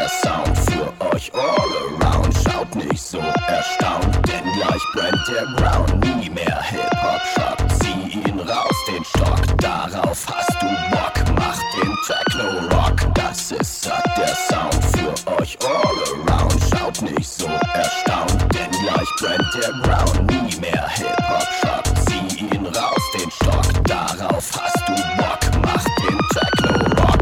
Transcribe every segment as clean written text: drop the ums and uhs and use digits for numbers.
der Sound für euch all around. Schaut nicht so erstaunt, denn gleich brennt der Ground. Nie mehr Hip-Hop-Shop, zieh ihn raus, den Stock. Darauf hast du Bock, mach den Techno-Rock. Das ist satt der Sound für euch all around. Schaut nicht so erstaunt, denn gleich brennt der Ground. Nie mehr Hip-Hop-Shop, zieh ihn raus, den Stock. Darauf hast du Bock, mach den Techno-Rock.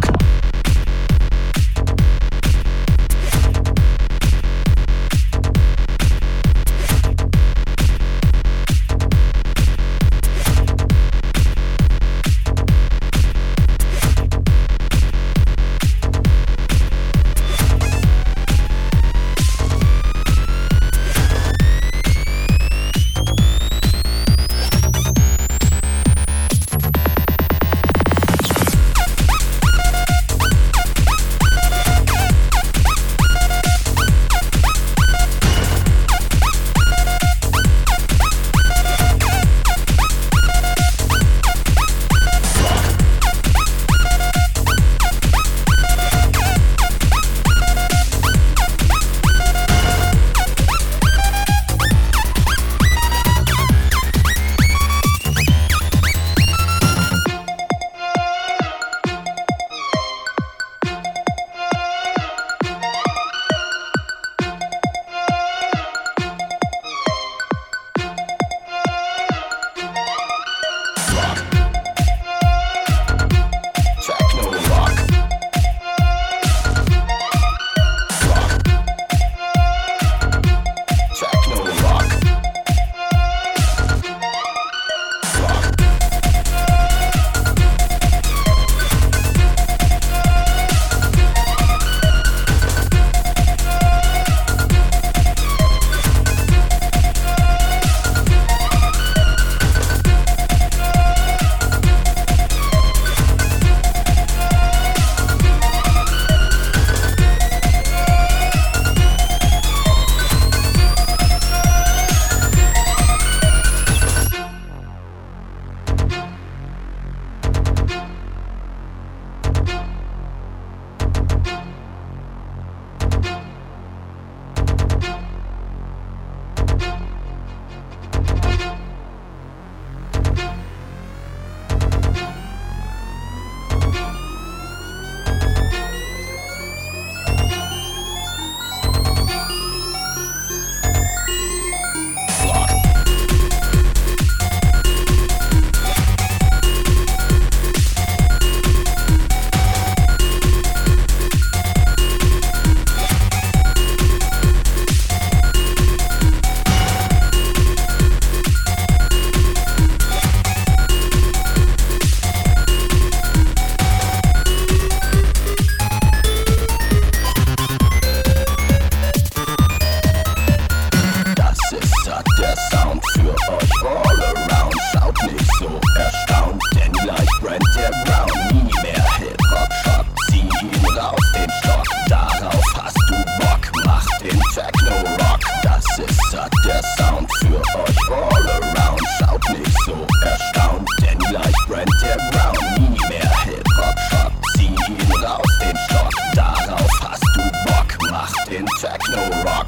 Der Sound für euch all around. Schaut nicht so erstaunt, denn gleich brennt der Ground. Nie mehr Hip-Hop-Shop, zieh ihn raus, den Stock. Darauf hast du Bock, mach den Techno-Rock. Das ist satt der Sound für euch all around. Schaut nicht so erstaunt, denn gleich brennt der Ground. Nie mehr Hip-Hop-Shop, zieh ihn raus, den Stock. Darauf hast du Bock, mach den Techno-Rock.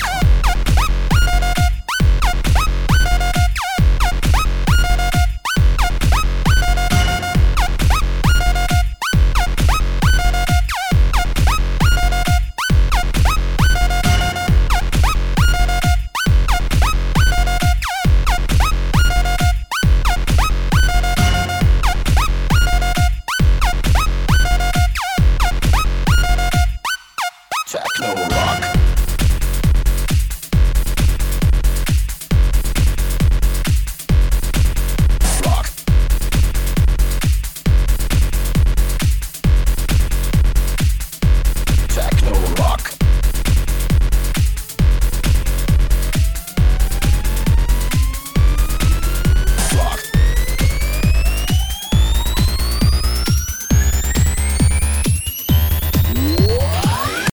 Techno Rock.